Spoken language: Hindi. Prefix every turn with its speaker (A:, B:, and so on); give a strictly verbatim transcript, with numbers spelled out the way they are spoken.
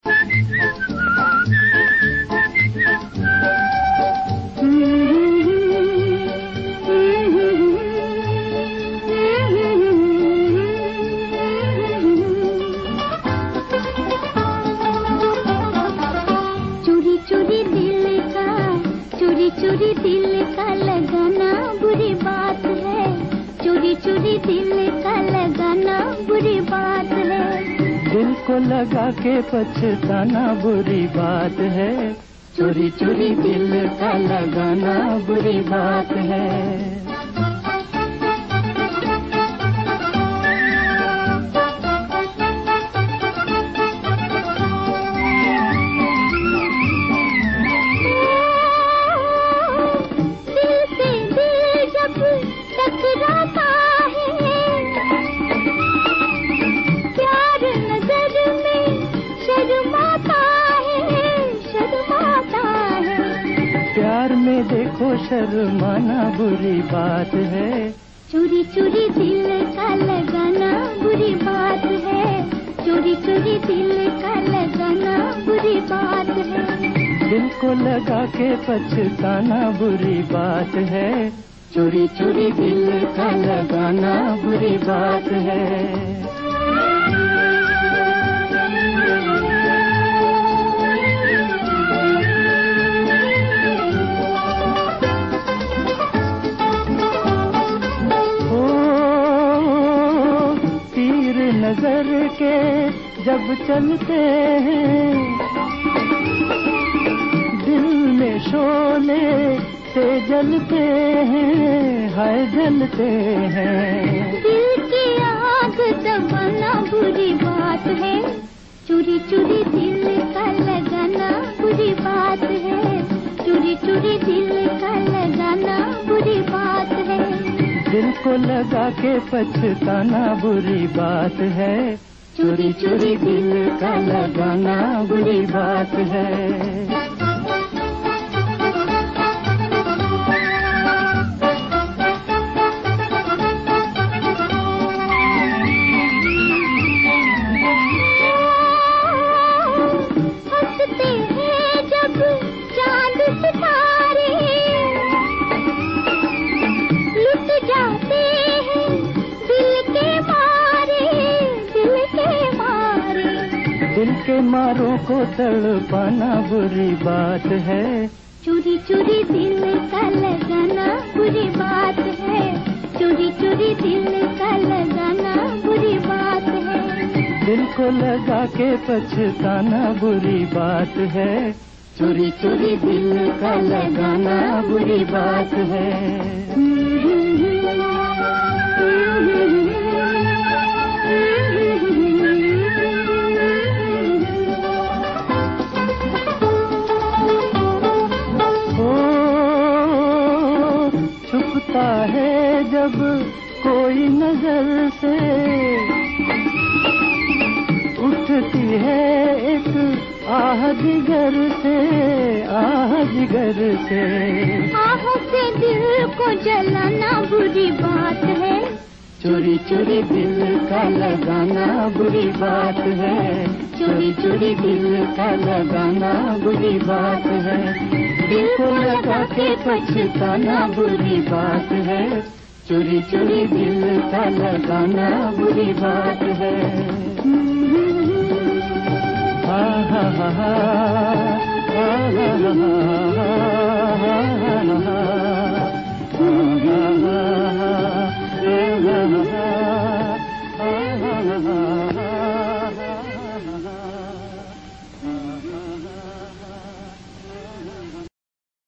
A: चोरी दिल का लगाना बुरी बात है, चोरी चोरी दिल का लगाना बुरी बात है।
B: दिल को लगा के पछताना बुरी बात है, चोरी चोरी दिल का लगाना बुरी बात है। में देखो शर्माना बुरी बात है,
A: चोरी चोरी दिल का लगाना बुरी बात है, चोरी चोरी दिल का लगाना बुरी बात है।
B: दिल को लगा के पछताना बुरी बात है, चोरी चोरी दिल का लगाना बुरी बात है। नजर के जब चलते हैं दिल में शोले से जलते हैं, हाय जलते हैं।
A: दिल की आग दबाना बुरी बात है, चोरी चोरी दिल का लगाना बुरी बात है, चोरी चोरी दिल का लगाना बुरी बात है।
B: दिल को लगा के पछताना बुरी बात है, चोरी चोरी दिल का लगाना बुरी बात है। दिल के मारों को तड़पाना बुरी बात है,
A: चोरी चोरी दिल का लगाना बुरी बात है, चोरी चोरी दिल का लगाना बुरी बात है।
B: दिल को लगा के पछताना बुरी बात है, चोरी चोरी दिल का लगाना बुरी बात है। छुपता है जब कोई नजर से, उठती है एक आह जिगर से, आह जिगर से।
A: आह से दिल को जलाना बुरी बात है,
B: चोरी चोरी दिल का लगाना बुरी बात है, चोरी चोरी दिल का लगाना बुरी बात है। दिल को लगा के पछताना बुरी बात है, चोरी चोरी दिल का लगाना बुरी बात है। हा हा हा हा हा हा हा।